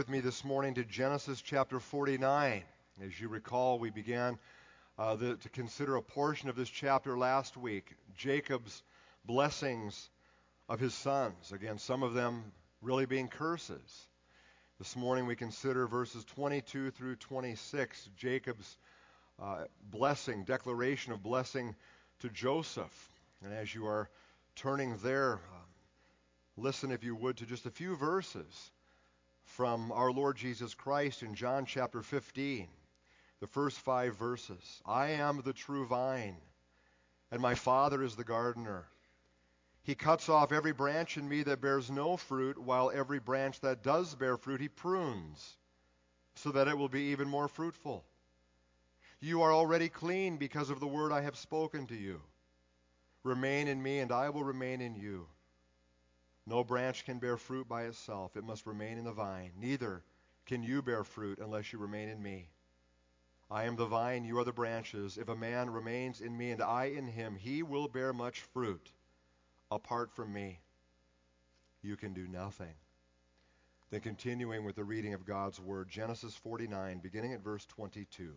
with me this morning to Genesis chapter 49. As you recall, we began to consider a portion of this chapter last week, Jacob's blessings of his sons. Again, some of them really being curses. This morning we consider verses 22 through 26, Jacob's declaration of blessing to Joseph. And as you are turning there, listen, if you would, to just a few verses from our Lord Jesus Christ in John chapter 15, the first 5 verses. I am the true vine, and my Father is the gardener. He cuts off every branch in me that bears no fruit, while every branch that does bear fruit he prunes, so that it will be even more fruitful. You are already clean because of the word I have spoken to you. Remain in me, and I will remain in you. No branch can bear fruit by itself. It must remain in the vine. Neither can you bear fruit unless you remain in me. I am the vine, you are the branches. If a man remains in me and I in him, he will bear much fruit. Apart from me, you can do nothing. Then continuing with the reading of God's word, Genesis 49, beginning at verse 22.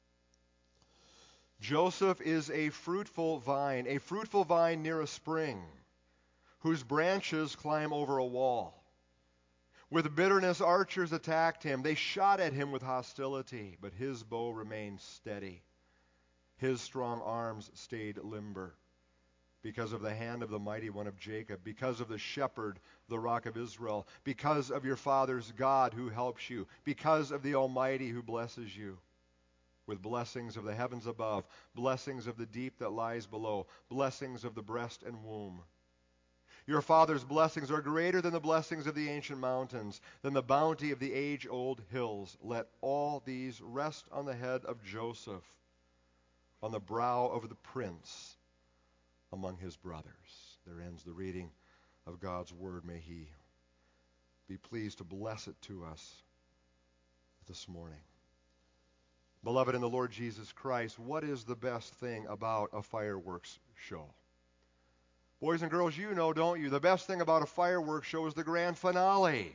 Joseph is a fruitful vine near a spring, whose branches climb over a wall. With bitterness archers attacked him. They shot at him with hostility, but his bow remained steady. His strong arms stayed limber. Because of the hand of the mighty one of Jacob, because of the shepherd, the rock of Israel, because of your father's God who helps you, because of the Almighty who blesses you. With blessings of the heavens above, blessings of the deep that lies below, blessings of the breast and womb. Your father's blessings are greater than the blessings of the ancient mountains, than the bounty of the age-old hills. Let all these rest on the head of Joseph, on the brow of the prince among his brothers. There ends the reading of God's word. May he be pleased to bless it to us this morning. Beloved in the Lord Jesus Christ, what is the best thing about a fireworks show? Boys and girls, you know, don't you? The best thing about a fireworks show is the grand finale.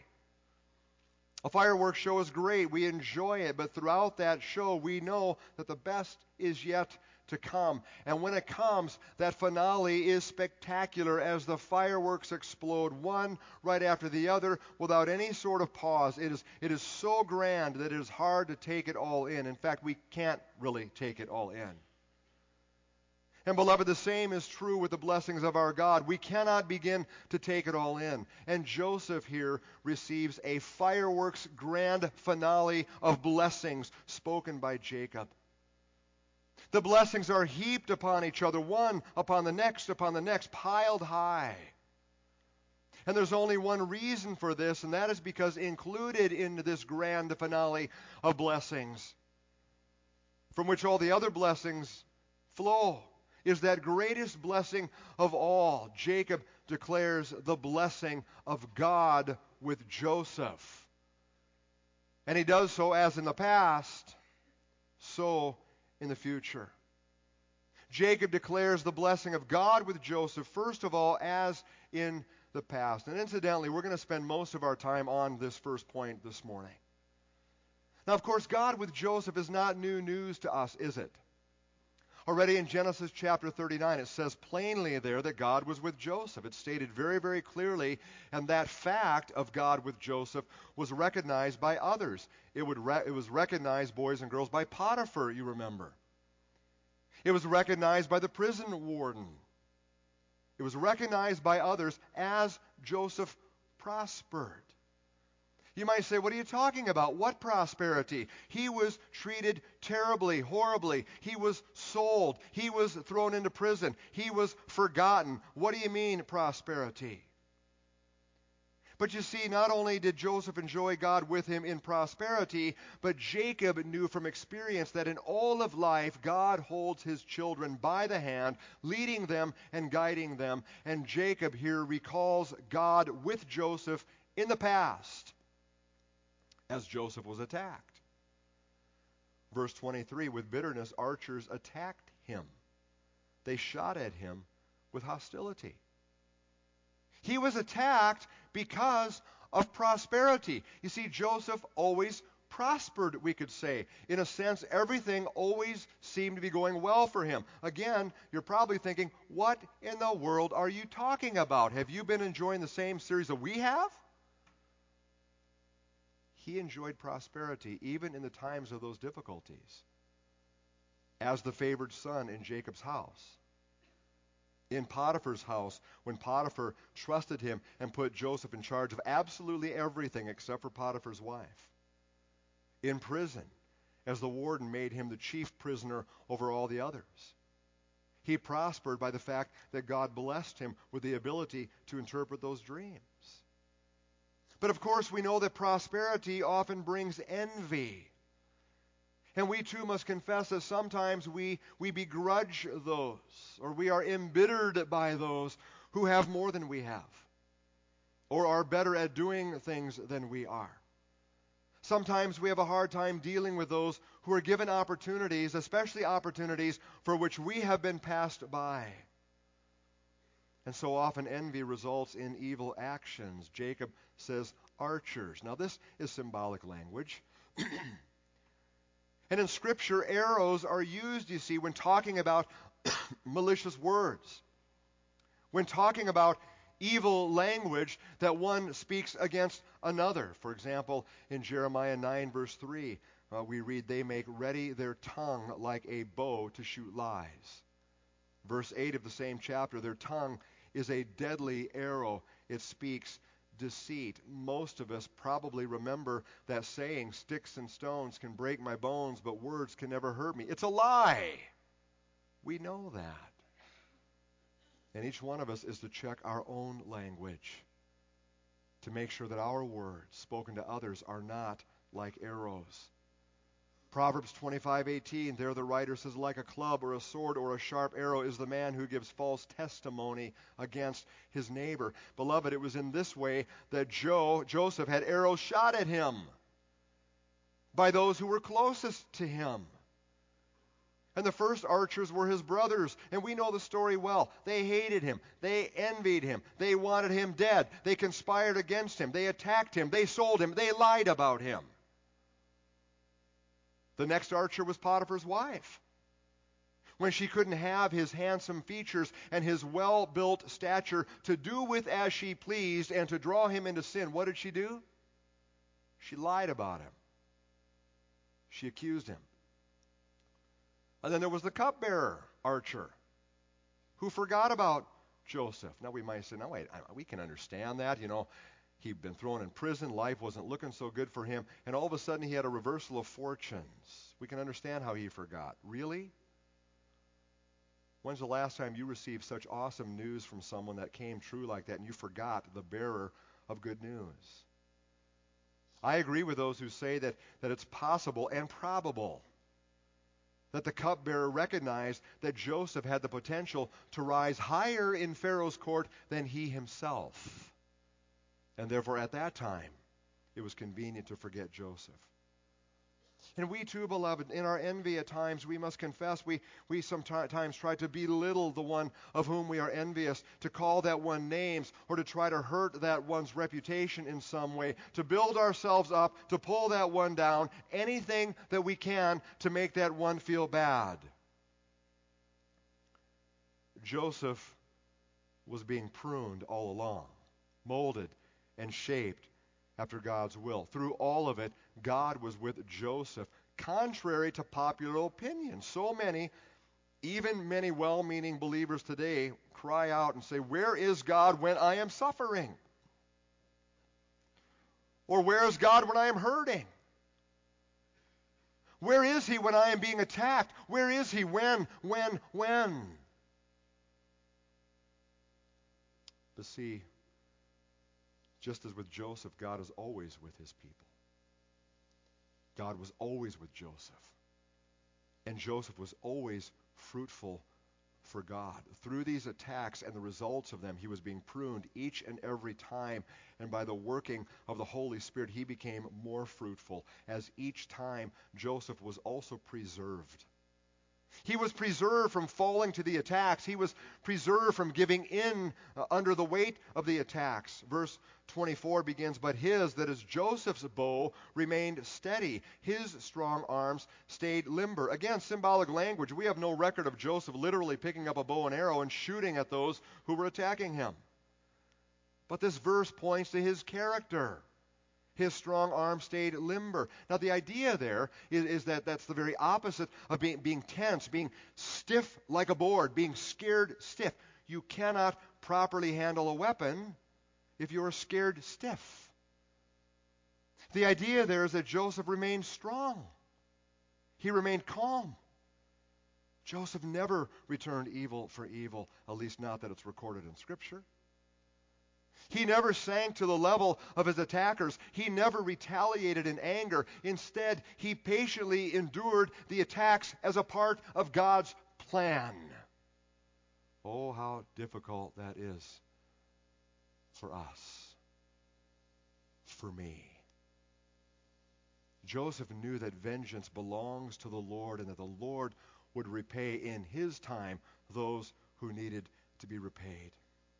A fireworks show is great. We enjoy it. But throughout that show, we know that the best is yet to come. And when it comes, that finale is spectacular as the fireworks explode one right after the other without any sort of pause. It is so grand that it is hard to take it all in. In fact, we can't really take it all in. And beloved, the same is true with the blessings of our God. We cannot begin to take it all in. And Joseph here receives a fireworks grand finale of blessings spoken by Jacob. The blessings are heaped upon each other, one upon the next, piled high. And there's only one reason for this, and that is because included in this grand finale of blessings, from which all the other blessings flow, is that greatest blessing of all. Jacob declares the blessing of God with Joseph. And he does so as in the past, so in the future. Jacob declares the blessing of God with Joseph, first of all, as in the past. And incidentally, we're going to spend most of our time on this first point this morning. Now, of course, God with Joseph is not new news to us, is it? Already in Genesis chapter 39, it says plainly there that God was with Joseph. It's stated very, very clearly, and that fact of God with Joseph was recognized by others. It was recognized, boys and girls, by Potiphar, you remember. It was recognized by the prison warden. It was recognized by others as Joseph prospered. You might say, what are you talking about? What prosperity? He was treated terribly, horribly. He was sold. He was thrown into prison. He was forgotten. What do you mean, prosperity? But you see, not only did Joseph enjoy God with him in prosperity, but Jacob knew from experience that in all of life, God holds his children by the hand, leading them and guiding them. And Jacob here recalls God with Joseph in the past, as Joseph was attacked. Verse 23, with bitterness, archers attacked him. They shot at him with hostility. He was attacked because of prosperity. You see, Joseph always prospered, we could say. In a sense, everything always seemed to be going well for him. Again, you're probably thinking, what in the world are you talking about? Have you been enjoying the same series that we have? He enjoyed prosperity even in the times of those difficulties, as the favored son in Jacob's house. In Potiphar's house, when Potiphar trusted him and put Joseph in charge of absolutely everything except for Potiphar's wife. In prison, as the warden made him the chief prisoner over all the others. He prospered by the fact that God blessed him with the ability to interpret those dreams. But of course, we know that prosperity often brings envy. And we too must confess that sometimes we begrudge those, or we are embittered by those who have more than we have, or are better at doing things than we are. Sometimes we have a hard time dealing with those who are given opportunities, especially opportunities for which we have been passed by. And so often envy results in evil actions. Jacob says archers. Now this is symbolic language. And in Scripture, arrows are used, you see, when talking about malicious words. When talking about evil language that one speaks against another. For example, in Jeremiah 9, verse 3, we read, they make ready their tongue like a bow to shoot lies. Verse 8 of the same chapter, their tongue is a deadly arrow. It speaks deceit. Most of us probably remember that saying, sticks and stones can break my bones, but words can never hurt me. It's a lie. We know that. And each one of us is to check our own language to make sure that our words spoken to others are not like arrows. Proverbs 25:18, there the writer says, like a club or a sword or a sharp arrow is the man who gives false testimony against his neighbor. Beloved, it was in this way that Joseph had arrows shot at him by those who were closest to him. And the first archers were his brothers, and we know the story well. They hated him. They envied him. They wanted him dead. They conspired against him. They attacked him. They sold him. They lied about him. The next archer was Potiphar's wife. When she couldn't have his handsome features and his well-built stature to do with as she pleased and to draw him into sin, what did she do? She lied about him. She accused him. And then there was the cupbearer archer who forgot about Joseph. Now we might say, no, wait, we can understand that. You know, he'd been thrown in prison. Life wasn't looking so good for him. And all of a sudden he had a reversal of fortunes. We can understand how he forgot. Really? When's the last time you received such awesome news from someone that came true like that and you forgot the bearer of good news? I agree with those who say that it's possible and probable that the cupbearer recognized that Joseph had the potential to rise higher in Pharaoh's court than he himself. And therefore, at that time, it was convenient to forget Joseph. And we too, beloved, in our envy at times, we must confess, we sometimes try to belittle the one of whom we are envious, to call that one names, or to try to hurt that one's reputation in some way, to build ourselves up, to pull that one down, anything that we can to make that one feel bad. Joseph was being pruned all along, molded and shaped after God's will. Through all of it, God was with Joseph, contrary to popular opinion. So many, even many well-meaning believers today, cry out and say, where is God when I am suffering? Or where is God when I am hurting? Where is he when I am being attacked? Where is he when? But see, just as with Joseph, God is always with his people. God was always with Joseph. And Joseph was always fruitful for God. Through these attacks and the results of them, he was being pruned each and every time. And by the working of the Holy Spirit, he became more fruitful. As each time, Joseph was also preserved. He was preserved from falling to the attacks. He was preserved from giving in under the weight of the attacks. Verse 24 begins, "But his," that is Joseph's bow, "remained steady. His strong arms stayed limber." Again, symbolic language. We have no record of Joseph literally picking up a bow and arrow and shooting at those who were attacking him. But this verse points to his character. His strong arm stayed limber. Now, the idea there is that that's the very opposite of being tense, being stiff like a board, being scared stiff. You cannot properly handle a weapon if you are scared stiff. The idea there is that Joseph remained strong. He remained calm. Joseph never returned evil for evil, at least not that it's recorded in Scripture. He never sank to the level of his attackers. He never retaliated in anger. Instead, he patiently endured the attacks as a part of God's plan. Oh, how difficult that is for us, for me. Joseph knew that vengeance belongs to the Lord and that the Lord would repay in his time those who needed to be repaid.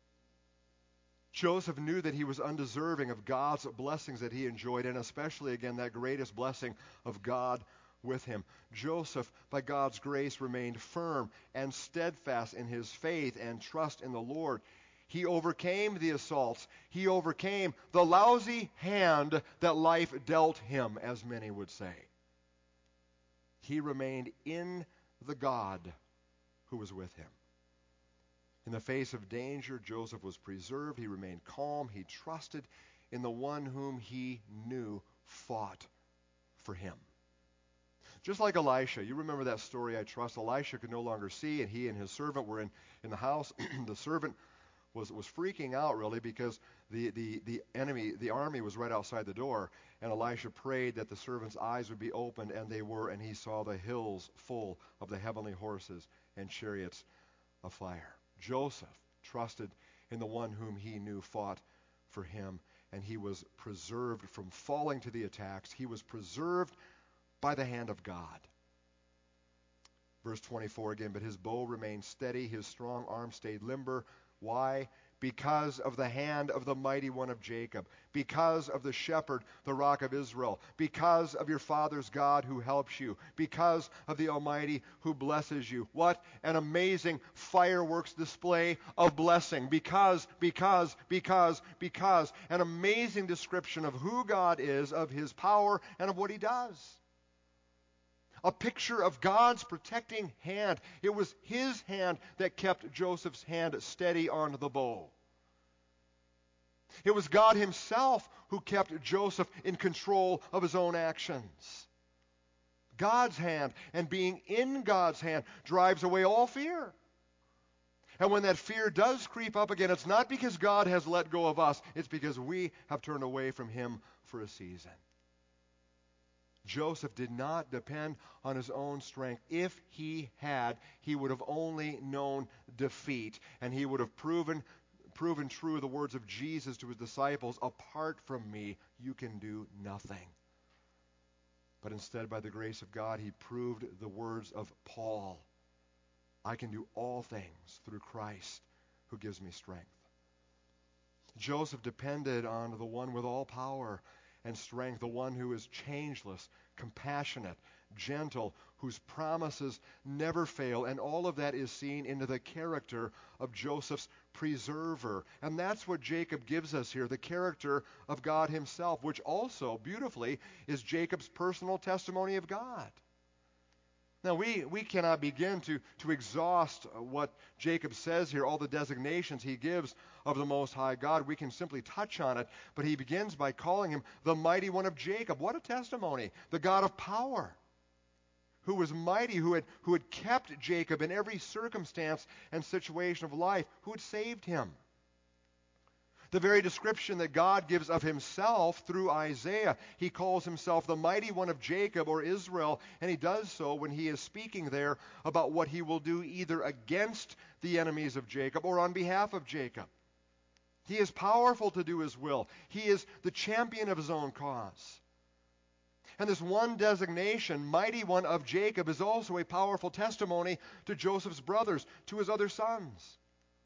Joseph knew that he was undeserving of God's blessings that he enjoyed, and especially, again, that greatest blessing of God with him. Joseph, by God's grace, remained firm and steadfast in his faith and trust in the Lord. He overcame the assaults. He overcame the lousy hand that life dealt him, as many would say. He remained in the God who was with him. In the face of danger, Joseph was preserved. He remained calm. He trusted in the one whom he knew fought for him. Just like Elisha. You remember that story, I trust. Elisha could no longer see, and he and his servant were in the house. The servant was freaking out, really, because the enemy, the army, was right outside the door. And Elisha prayed that the servant's eyes would be opened, and they were, and he saw the hills full of the heavenly horses and chariots of fire. Joseph trusted in the one whom he knew fought for him, and he was preserved from falling to the attacks. He was preserved by the hand of God. Verse 24 again, "But his bow remained steady, his strong arm stayed limber." Why? Because of the hand of the mighty one of Jacob, because of the shepherd, the rock of Israel, because of your father's God who helps you, because of the Almighty who blesses you. What an amazing fireworks display of blessing. Because. An amazing description of who God is, of his power, and of what he does. A picture of God's protecting hand. It was his hand that kept Joseph's hand steady on the bow. It was God himself who kept Joseph in control of his own actions. God's hand, and being in God's hand, drives away all fear. And when that fear does creep up again, it's not because God has let go of us. It's because we have turned away from him for a season. Joseph did not depend on his own strength. If he had, he would have only known defeat, and he would have proven true the words of Jesus to his disciples, "Apart from me, you can do nothing." But instead, by the grace of God, he proved the words of Paul, "I can do all things through Christ who gives me strength." Joseph depended on the one with all power and strength, the one who is changeless, compassionate, gentle, whose promises never fail. And all of that is seen into the character of Joseph's preserver. And that's what Jacob gives us here, the character of God himself, which also, beautifully, is Jacob's personal testimony of God. Now, we cannot begin to exhaust what Jacob says here, all the designations he gives of the Most High God. We can simply touch on it, but he begins by calling him the mighty one of Jacob. What a testimony! The God of power, who was mighty, who had kept Jacob in every circumstance and situation of life, who had saved him. The very description that God gives of himself through Isaiah, he calls himself the mighty one of Jacob, or Israel, and he does so when he is speaking there about what he will do either against the enemies of Jacob or on behalf of Jacob. He is powerful to do his will. He is the champion of his own cause. And this one designation, mighty one of Jacob, is also a powerful testimony to Joseph's brothers, to his other sons.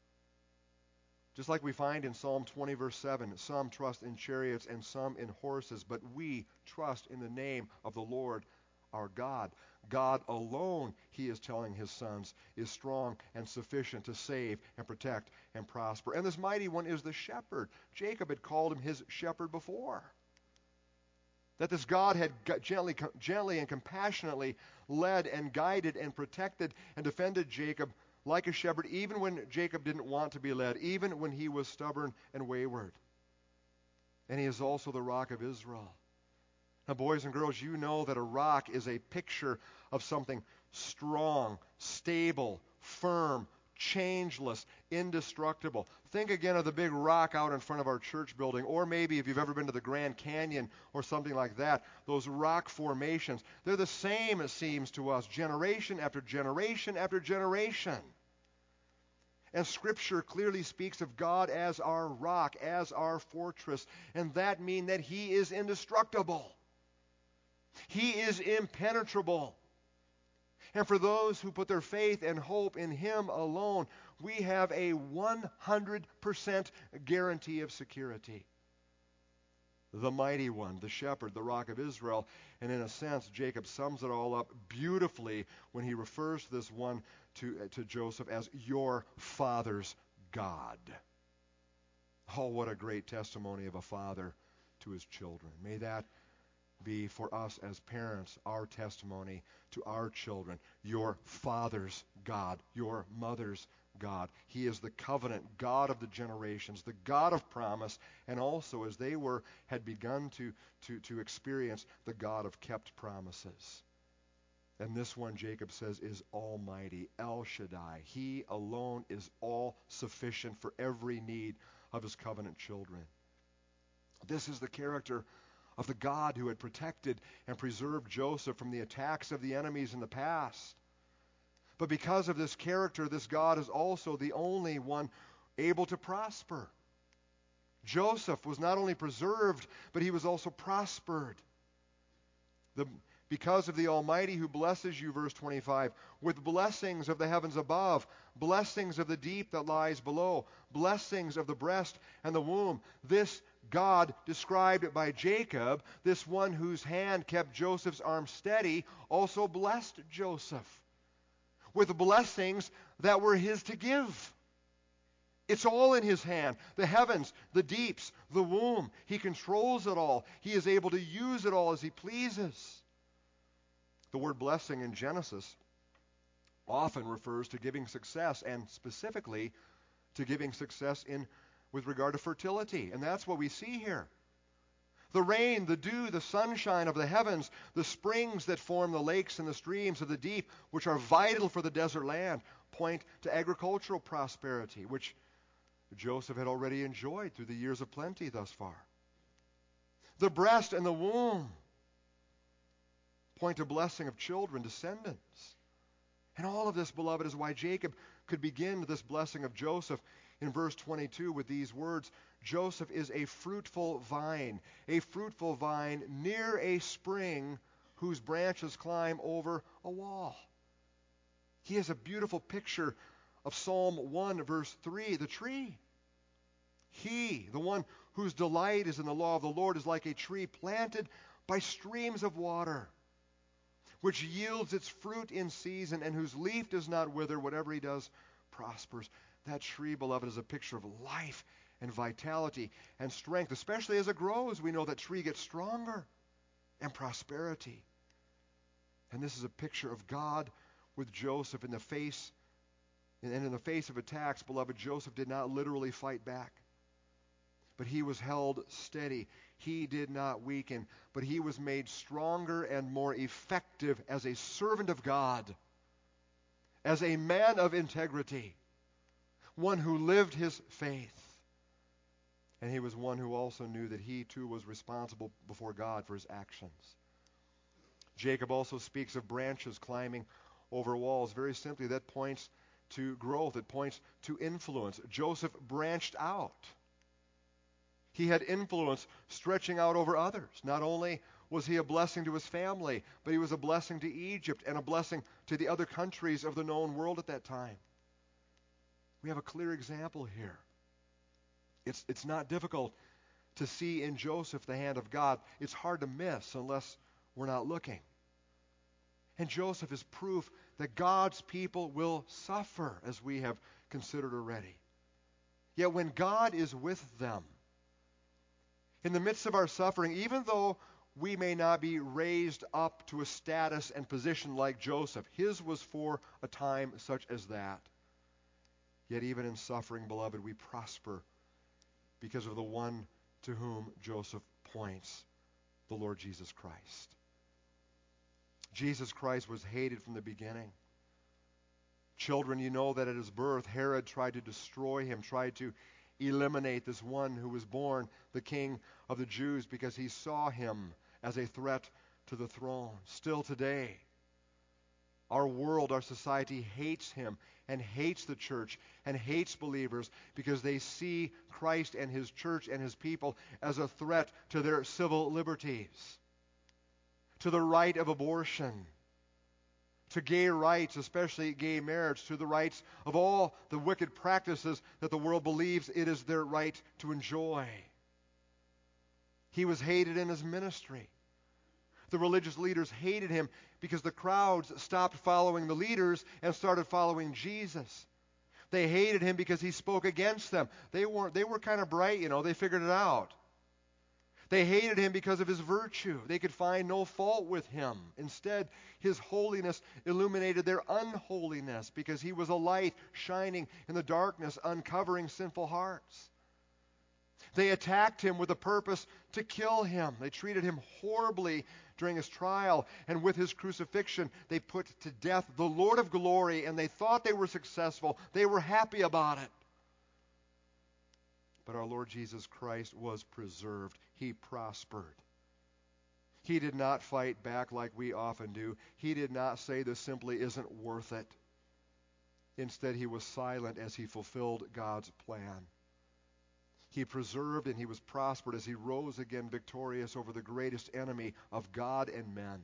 Just like we find in Psalm 20, verse 7, some trust in chariots and some in horses, but we trust in the name of the Lord our God. God alone, he is telling his sons, is strong and sufficient to save and protect and prosper. And this mighty one is the shepherd. Jacob had called him his shepherd before. That this God had gently and compassionately led and guided and protected and defended Jacob like a shepherd, even when Jacob didn't want to be led, even when he was stubborn and wayward. And he is also the rock of Israel. Now, boys and girls, you know that a rock is a picture of something strong, stable, firm, changeless, indestructible. Think again of the big rock out in front of our church building, or maybe if you've ever been to the Grand Canyon or something like that, those rock formations. They're the same, it seems to us, generation after generation after generation. And Scripture clearly speaks of God as our rock, as our fortress, and that means that he is indestructible. He is impenetrable. And for those who put their faith and hope in him alone, we have a 100% guarantee of security. The mighty one, the shepherd, the rock of Israel. And in a sense, Jacob sums it all up beautifully when he refers to this one to Joseph as your father's God. Oh, what a great testimony of a father to his children. May that be for us as parents our testimony to our children. Your father's God, your mother's God. He is the covenant God of the generations, the God of promise, and also, as they had begun to experience, the God of kept promises. And this one, Jacob says, is almighty, El Shaddai. He alone is all sufficient for every need of his covenant children. This is the character of the God who had protected and preserved Joseph from the attacks of the enemies in the past. But because of this character, this God is also the only one able to prosper. Joseph was not only preserved, but he was also prospered. Because of the Almighty who blesses you, verse 25, with blessings of the heavens above, blessings of the deep that lies below, blessings of the breast and the womb. This God described by Jacob, this one whose hand kept Joseph's arm steady, also blessed Joseph with blessings that were his to give. It's all in his hand. The heavens, the deeps, the womb. He controls it all. He is able to use it all as he pleases. The word blessing in Genesis often refers to giving success, and specifically to giving success with regard to fertility. And that's what we see here. The rain, the dew, the sunshine of the heavens, the springs that form the lakes and the streams of the deep, which are vital for the desert land, point to agricultural prosperity, which Joseph had already enjoyed through the years of plenty thus far. The breast and the womb point to blessing of children, descendants. And all of this, beloved, is why Jacob could begin this blessing of Joseph in verse 22 with these words, Joseph is a fruitful vine near a spring whose branches climb over a wall. He has a beautiful picture of Psalm 1, verse 3, the tree. He, the one whose delight is in the law of the Lord, is like a tree planted by streams of water, which yields its fruit in season, and whose leaf does not wither. Whatever he does prospers. That tree, beloved, is a picture of life and vitality and strength. Especially as it grows, we know that tree gets stronger, and prosperity. And this is a picture of God with Joseph in the face. And in the face of attacks, beloved, Joseph did not literally fight back, but he was held steady. He did not weaken, but he was made stronger and more effective as a servant of God, as a man of integrity, one who lived his faith. And he was one who also knew that he too was responsible before God for his actions. Jacob also speaks of branches climbing over walls. Very simply, that points to growth. It points to influence. Joseph branched out. He had influence stretching out over others. Not only was he a blessing to his family, but he was a blessing to Egypt and a blessing to the other countries of the known world at that time. We have a clear example here. It's not difficult to see in Joseph the hand of God. It's hard to miss unless we're not looking. And Joseph is proof that God's people will suffer, as we have considered already. Yet when God is with them, in the midst of our suffering, even though we may not be raised up to a status and position like Joseph, his was for a time such as that. Yet even in suffering, beloved, we prosper because of the one to whom Joseph points, the Lord Jesus Christ. Jesus Christ was hated from the beginning. Children, you know that at his birth, Herod tried to destroy him, tried to eliminate this one who was born the King of the Jews because he saw him as a threat to the throne. Still today, our world, our society hates him and hates the church and hates believers because they see Christ and his church and his people as a threat to their civil liberties, to the right of abortion, to gay rights, especially gay marriage, to the rights of all the wicked practices that the world believes it is their right to enjoy. He was hated in his ministry. The religious leaders hated him because the crowds stopped following the leaders and started following Jesus. They hated him because he spoke against them. They were kind of bright, they figured it out. They hated him because of his virtue. They could find no fault with him. Instead, his holiness illuminated their unholiness because he was a light shining in the darkness, uncovering sinful hearts. They attacked him with a purpose to kill him. They treated him horribly during his trial, and with his crucifixion, they put to death the Lord of glory, and they thought they were successful. They were happy about it. But our Lord Jesus Christ was preserved. He prospered. He did not fight back like we often do. He did not say this simply isn't worth it. Instead, he was silent as he fulfilled God's plan. He preserved and he was prospered as he rose again victorious over the greatest enemy of God and men.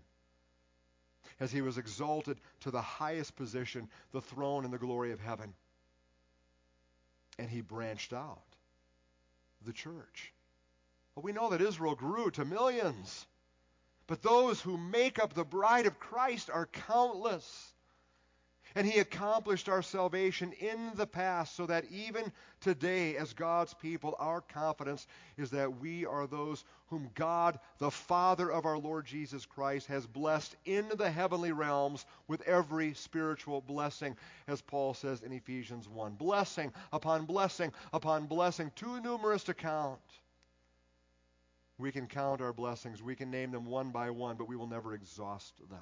As he was exalted to the highest position, the throne and the glory of heaven. And he branched out the church. Well, we know that Israel grew to millions, but those who make up the bride of Christ are countless. And he accomplished our salvation in the past so that even today, as God's people, our confidence is that we are those whom God, the Father of our Lord Jesus Christ, has blessed in the heavenly realms with every spiritual blessing, as Paul says in Ephesians 1. Blessing upon blessing upon blessing, too numerous to count. We can count our blessings. We can name them one by one, but we will never exhaust them.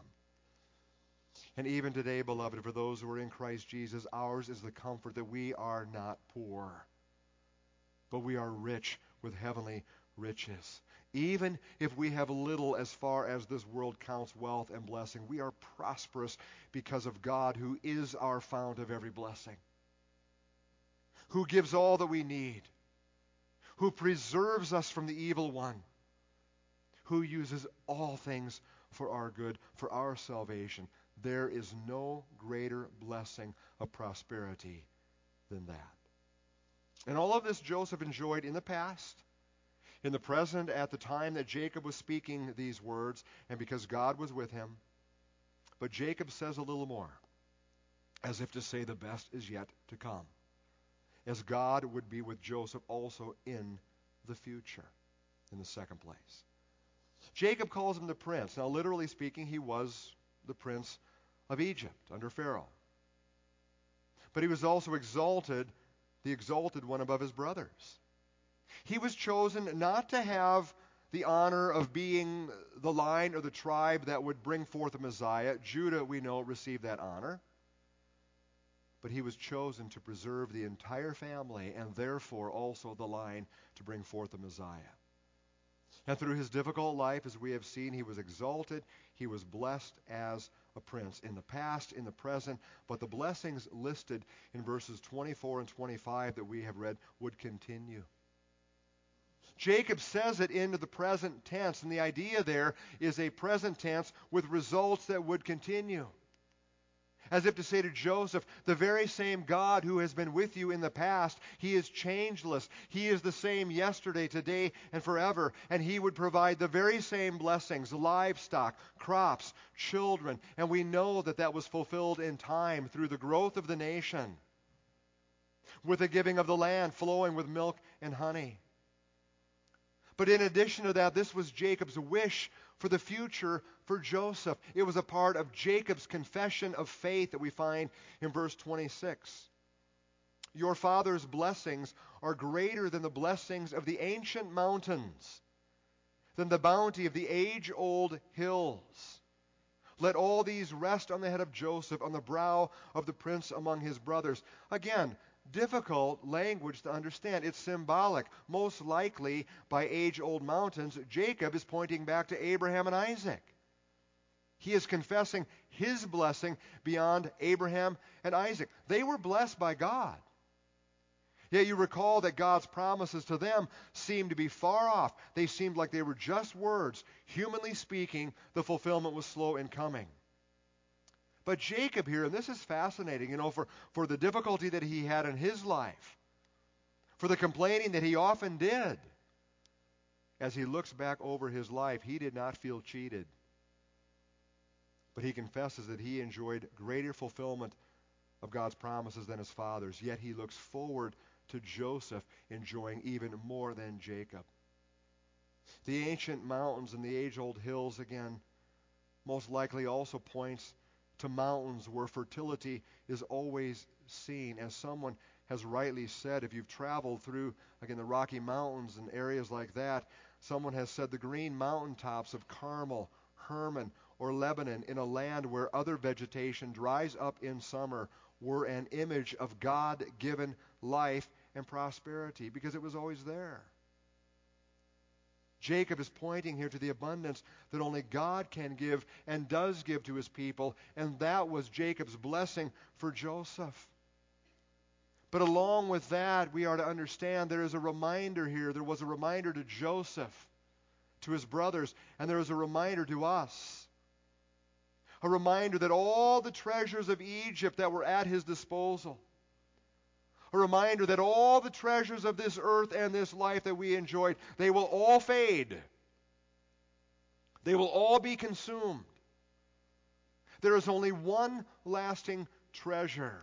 And even today, beloved, for those who are in Christ Jesus, ours is the comfort that we are not poor, but we are rich with heavenly riches. Even if we have little as far as this world counts wealth and blessing, we are prosperous because of God, who is our fount of every blessing, who gives all that we need, who preserves us from the evil one, who uses all things for our good, for our salvation. There is no greater blessing of prosperity than that. And all of this Joseph enjoyed in the past, in the present, at the time that Jacob was speaking these words, and because God was with him. But Jacob says a little more, as if to say the best is yet to come, as God would be with Joseph also in the future, in the second place. Jacob calls him the prince. Now, literally speaking, he was the prince of Egypt under Pharaoh. But he was also exalted, the exalted one above his brothers. He was chosen not to have the honor of being the line or the tribe that would bring forth a Messiah. Judah, we know, received that honor. But he was chosen to preserve the entire family and therefore also the line to bring forth the Messiah. And through his difficult life, as we have seen, he was exalted. He was blessed as a prince in the past, in the present. But the blessings listed in verses 24 and 25 that we have read would continue. Jacob says it into the present tense, and the idea there is a present tense with results that would continue. As if to say to Joseph, the very same God who has been with you in the past, He is changeless. He is the same yesterday, today, and forever. And He would provide the very same blessings, livestock, crops, children. And we know that that was fulfilled in time through the growth of the nation, with the giving of the land flowing with milk and honey. But in addition to that, this was Jacob's wish for the future for Joseph. It was a part of Jacob's confession of faith that we find in verse 26. Your father's blessings are greater than the blessings of the ancient mountains, than the bounty of the age-old hills. Let all these rest on the head of Joseph, on the brow of the prince among his brothers. Again, difficult language to understand. It's symbolic. Most likely, by age-old mountains, Jacob is pointing back to Abraham and Isaac. He is confessing his blessing beyond Abraham and Isaac. They were blessed by God. Yet you recall that God's promises to them seemed to be far off. They seemed like they were just words. Humanly speaking, the fulfillment was slow in coming. But Jacob here, and this is fascinating, for the difficulty that he had in his life, for the complaining that he often did, as he looks back over his life, he did not feel cheated. But he confesses that he enjoyed greater fulfillment of God's promises than his fathers. Yet he looks forward to Joseph enjoying even more than Jacob. The ancient mountains and the age-old hills, again, most likely also points to mountains where fertility is always seen. As someone has rightly said, if you've traveled through, again, the Rocky Mountains and areas like that, someone has said the green mountaintops of Carmel, Hermon, or Lebanon in a land where other vegetation dries up in summer were an image of God-given life and prosperity because it was always there. Jacob is pointing here to the abundance that only God can give and does give to his people, and that was Jacob's blessing for Joseph. But along with that, we are to understand there is a reminder here. There was a reminder to Joseph, to his brothers, and there is a reminder to us. A reminder that all the treasures of Egypt that were at his disposal, a reminder that all the treasures of this earth and this life that we enjoyed, they will all fade. They will all be consumed. There is only one lasting treasure: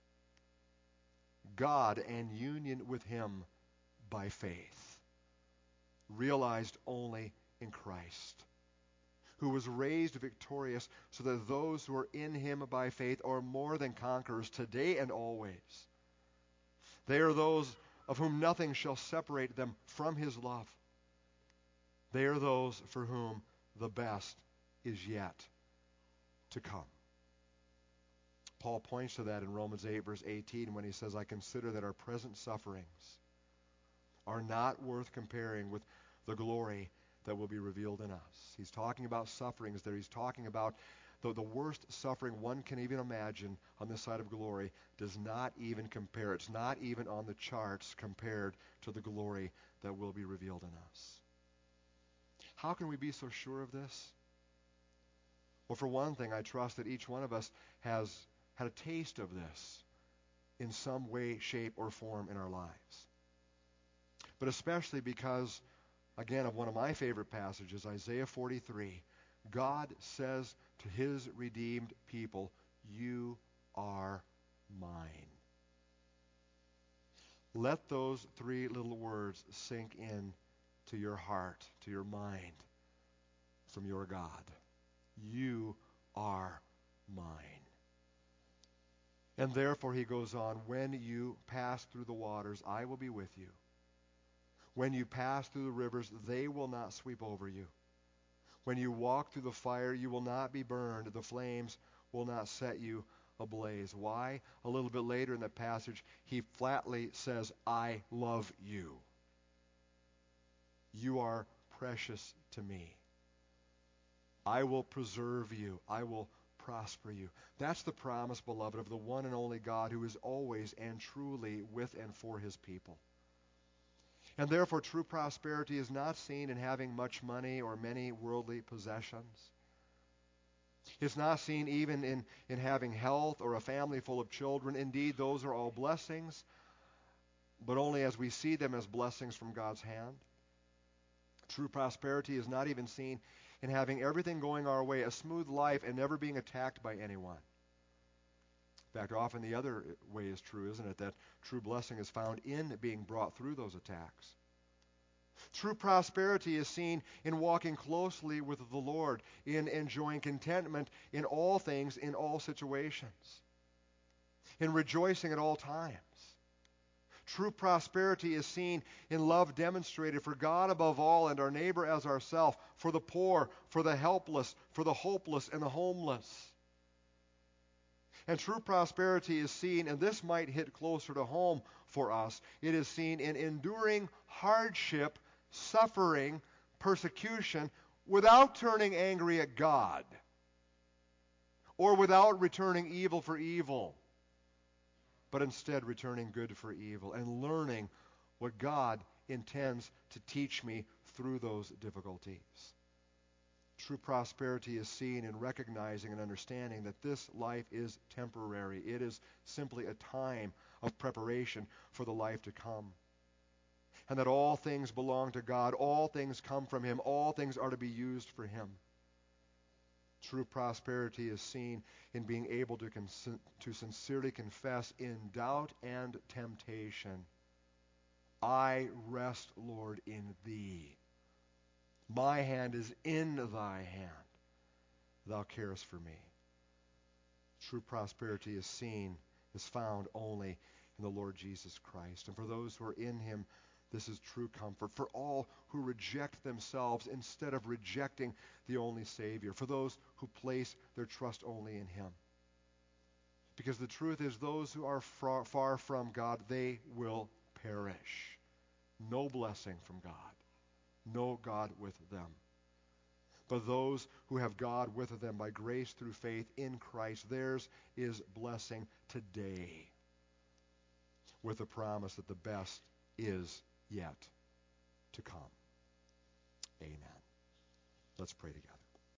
God and union with Him by faith, realized only in Christ, who was raised victorious so that those who are in Him by faith are more than conquerors today and always. They are those of whom nothing shall separate them from His love. They are those for whom the best is yet to come. Paul points to that in Romans 8, verse 18, when he says, I consider that our present sufferings are not worth comparing with the glory that will be revealed in us. He's talking about sufferings there. He's talking about the worst suffering one can even imagine on this side of glory does not even compare. It's not even on the charts compared to the glory that will be revealed in us. How can we be so sure of this? Well, for one thing, I trust that each one of us has had a taste of this in some way, shape, or form in our lives. But especially because, again, of one of my favorite passages, Isaiah 43, God says to His redeemed people, you are mine. Let those three little words sink in to your heart, to your mind, from your God. You are mine. And therefore, he goes on, when you pass through the waters, I will be with you. When you pass through the rivers, they will not sweep over you. When you walk through the fire, you will not be burned. The flames will not set you ablaze. Why? A little bit later in that passage, he flatly says, I love you. You are precious to me. I will preserve you. I will prosper you. That's the promise, beloved, of the one and only God who is always and truly with and for His people. And therefore, true prosperity is not seen in having much money or many worldly possessions. It's not seen even in having health or a family full of children. Indeed, those are all blessings, but only as we see them as blessings from God's hand. True prosperity is not even seen in having everything going our way, a smooth life, and never being attacked by anyone. In fact, often the other way is true, isn't it? That true blessing is found in being brought through those attacks. True prosperity is seen in walking closely with the Lord, in enjoying contentment in all things, in all situations, in rejoicing at all times. True prosperity is seen in love demonstrated for God above all and our neighbor as ourselves, for the poor, for the helpless, for the hopeless and the homeless. And true prosperity is seen, and this might hit closer to home for us, it is seen in enduring hardship, suffering, persecution, without turning angry at God, or without returning evil for evil, but instead returning good for evil and learning what God intends to teach me through those difficulties. True prosperity is seen in recognizing and understanding that this life is temporary. It is simply a time of preparation for the life to come. And that all things belong to God, all things come from Him, all things are to be used for Him. True prosperity is seen in being able to sincerely confess in doubt and temptation, I rest, Lord, in Thee. My hand is in Thy hand. Thou carest for me. True prosperity is found only in the Lord Jesus Christ. And for those who are in Him, this is true comfort. For all who reject themselves instead of rejecting the only Savior. For those who place their trust only in Him. Because the truth is, those who are far from God, they will perish. No blessing from God. No God with them. But those who have God with them by grace through faith in Christ, theirs is blessing today, with the promise that the best is yet to come. Amen. Let's pray together.